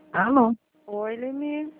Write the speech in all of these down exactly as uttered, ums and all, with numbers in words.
Alô? Oi, Lemir.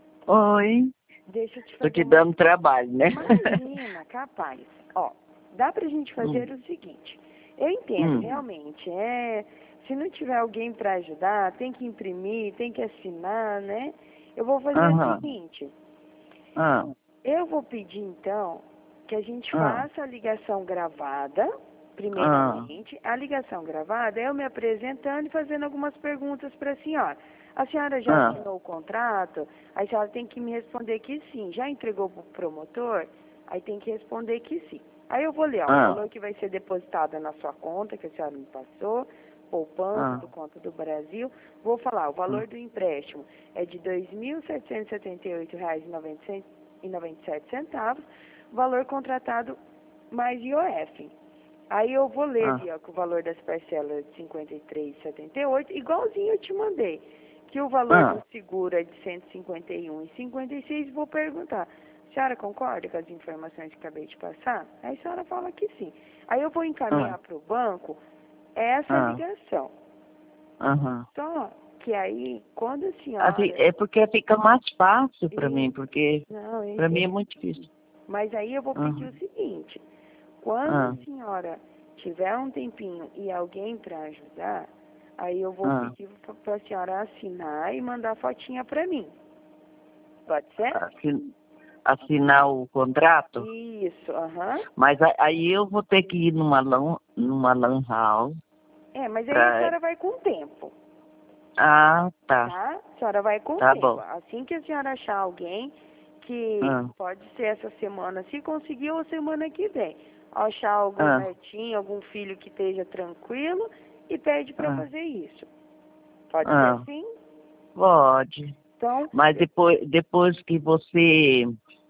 Oi. Deixa eu te Tô fazer te uma... dando trabalho, né? Imagina, capaz. Ó, dá pra gente fazer Hum. o seguinte. Eu entendo, Hum. realmente, é... Se não tiver alguém pra ajudar, tem que imprimir, tem que assinar, né? Eu vou fazer o Aham. seguinte. Ah. Eu vou pedir, então, que a gente Ah. faça a ligação gravada, Ah. primeiramente. A ligação gravada é eu me apresentando e fazendo algumas perguntas para a senhora. A senhora já Ah. assinou o contrato? Aí a senhora tem que me responder que sim. Já entregou para o promotor? Aí tem que responder que sim. Aí eu vou ler, ó, o Ah. valor que vai ser depositado na sua conta, que a senhora me passou, poupança, Ah. do Conta do Brasil. Vou falar, o Ah. valor do empréstimo é de dois mil setecentos e setenta e oito reais e noventa e sete centavos, valor contratado mais I O F. Aí eu vou ler Ah. ali, ó, que o valor das parcelas é de cinquenta e três reais e setenta e oito, igualzinho eu te mandei. Que o valor Ah. do seguro é de cento e cinquenta e um reais e cinquenta e seis, vou perguntar. A senhora concorda com as informações que acabei de passar? Aí a senhora fala que sim. Aí eu vou Ah. encaminhar para o banco essa Ah. ligação. Aham. Só que aí, quando a Assim, senhora... é porque fica mais fácil pra mim, E, porque não, eu pra mim é entendo. muito difícil. Mas aí eu vou pedir Aham. o seguinte. Quando a Ah. senhora tiver um tempinho e alguém para ajudar, aí eu vou Ah. pedir para a senhora assinar e mandar fotinha para mim. Pode ser? Assin- Assinar o contrato? Isso, aham. Mas a- aí eu vou ter que ir numa lan, numa lan house É, mas aí a pra... senhora vai com o tempo, Ah, tá. tá? A senhora vai com o Tá tempo. bom. Assim que a senhora achar alguém, que Ah. pode ser essa semana, se conseguir, ou semana que vem. Achar algum Ah. netinho, algum filho que esteja tranquilo e pede para Ah. fazer isso. Pode ser Ah. assim? Pode. Então, Mas depois, depois que você,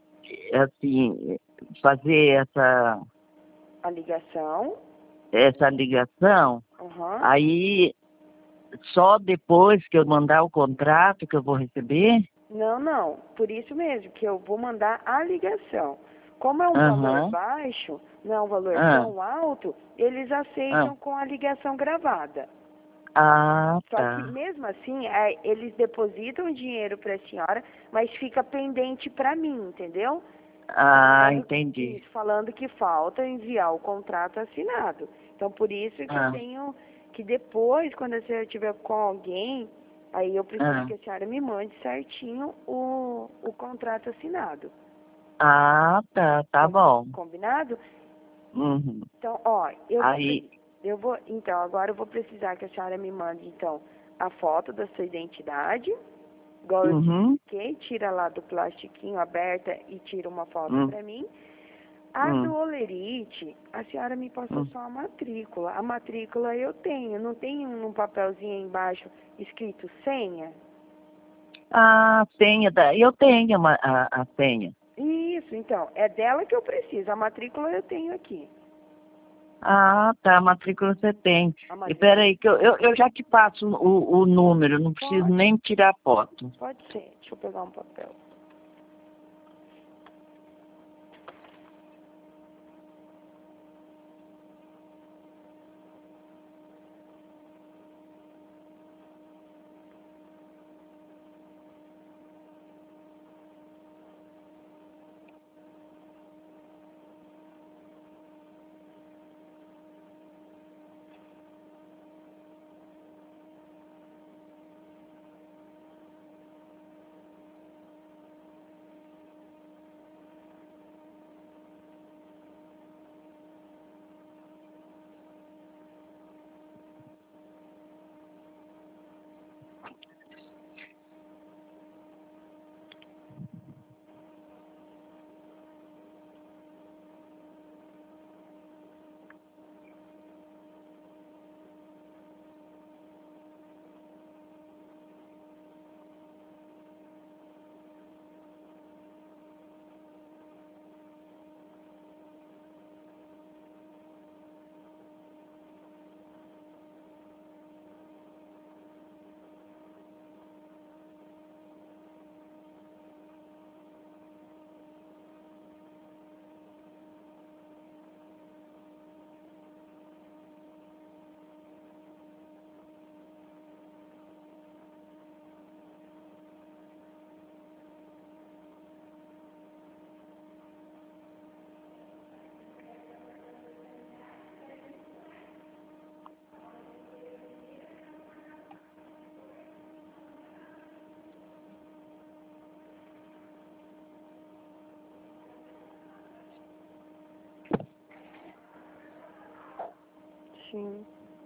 assim, fazer essa, a ligação. essa ligação, Aham. aí só depois que eu mandar o contrato que eu vou receber? Não, não. Por isso mesmo que eu vou mandar a ligação. Como é um valor Aham. baixo, não é um valor Ah. tão alto, eles Ah. aceitam com a ligação gravada. Ah, Só que tá. mesmo assim, é, eles depositam o dinheiro para a senhora, mas fica pendente para mim, entendeu? Ah, Falando, entendi. isso, falando que falta enviar o contrato assinado. Então, por isso que eu Ah. tenho que depois, quando a senhora estiver com alguém, aí eu preciso Ah. que a senhora me mande certinho o, o contrato assinado. Ah, tá, tá Com- bom. Combinado? Uhum. Então, ó, eu vou, Aí, pre- eu vou, então, agora eu vou precisar que a senhora me mande, então, a foto da sua identidade, igual eu te uhum. expliquei, tira lá do plastiquinho aberta e tira uma foto Hum. pra mim. A do Hum. Olerite, a senhora me passou Hum. só a matrícula. A matrícula eu tenho, não tem um papelzinho aí embaixo escrito senha? Ah, senha da... Eu tenho uma, a, a senha. Isso, então, é dela que eu preciso. A matrícula eu tenho aqui. Ah, tá, a matrícula você tem. A E matrícula peraí, que eu, eu, eu já te passo o, o número, não preciso pode, nem tirar foto. pode ser. Deixa eu pegar um papel. Sim.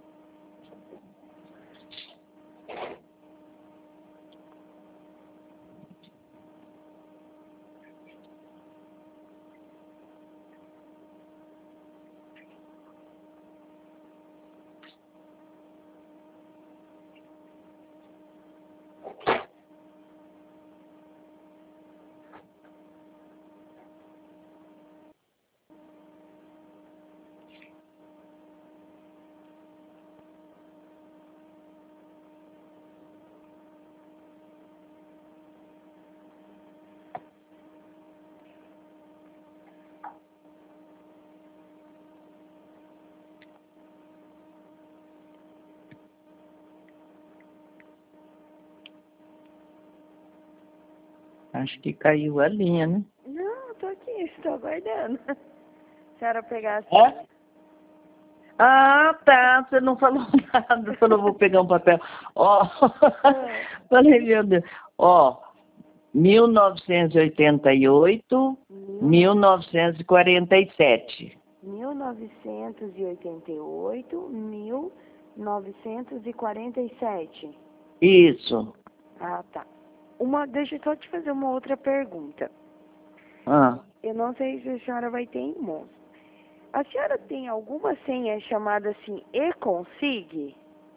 Acho que caiu a linha, né? Não, tô aqui, estou aguardando. Se a senhora pegar assim. É? Ah, tá. Você não falou nada. Falou, vou pegar um papel. Ó, falei, meu Deus. Ó, mil novecentos e oitenta e oito, mil novecentos e quarenta e sete. mil novecentos e oitenta e oito, mil novecentos e quarenta e sete. Isso. Ah, tá. Uma, deixa eu só te fazer uma outra pergunta. Ah, Eu não sei se a senhora vai ter em mãos. A senhora tem alguma senha chamada assim e-consig?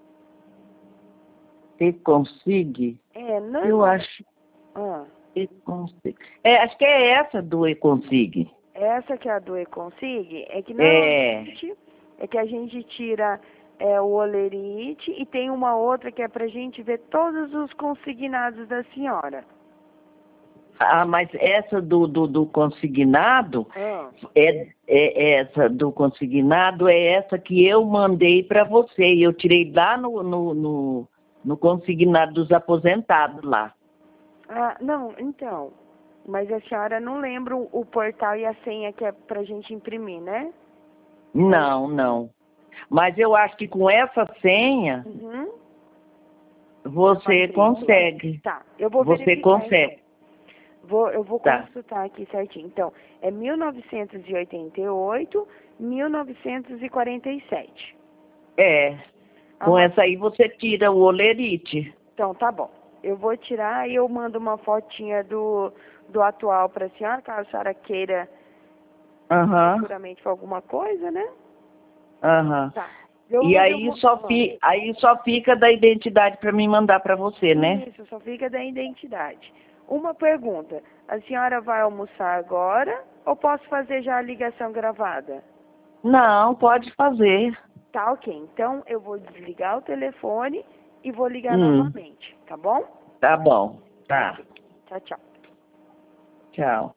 E-consig? É, não. Eu acho. Ah, E-consig. É, acho que é essa do E-consig. essa que é a do e-consig é que É. normalmente é que a gente tira é, o olerite e tem uma outra que é pra gente ver todos os consignados da senhora. Ah, mas essa do, do, do consignado, Ah. é, é essa do consignado é essa que eu mandei para você. E eu tirei lá no, no, no, no consignado dos aposentados lá. Ah, não, então. Mas a senhora não lembra o, o portal e a senha que é pra gente imprimir, né? Não, não. Mas eu acho que com essa senha Uhum. você Matrícula. consegue. Tá, eu vou Você verificar consegue. então. Vou, eu vou Tá. consultar aqui certinho. Então, é mil novecentos e oitenta e oito, mil novecentos e quarenta e sete. É. A Com ma- essa aí você tira o olerite. Então, tá bom. Eu vou tirar e eu mando uma fotinha do, do atual para a senhora, caso a senhora queira Aham, futuramente for alguma coisa, né? aham. Tá. Eu vou E fazer aí uma... só, fi, aí só fica da identidade para mim mandar para você, né? Isso, só fica da identidade. Uma pergunta. A senhora vai almoçar agora ou posso fazer já a ligação gravada? Não, pode fazer. Tá, ok. Então eu vou desligar o telefone e vou ligar Hum, novamente, tá bom? tá bom. Tá. Ok. Tchau, tchau. Tchau.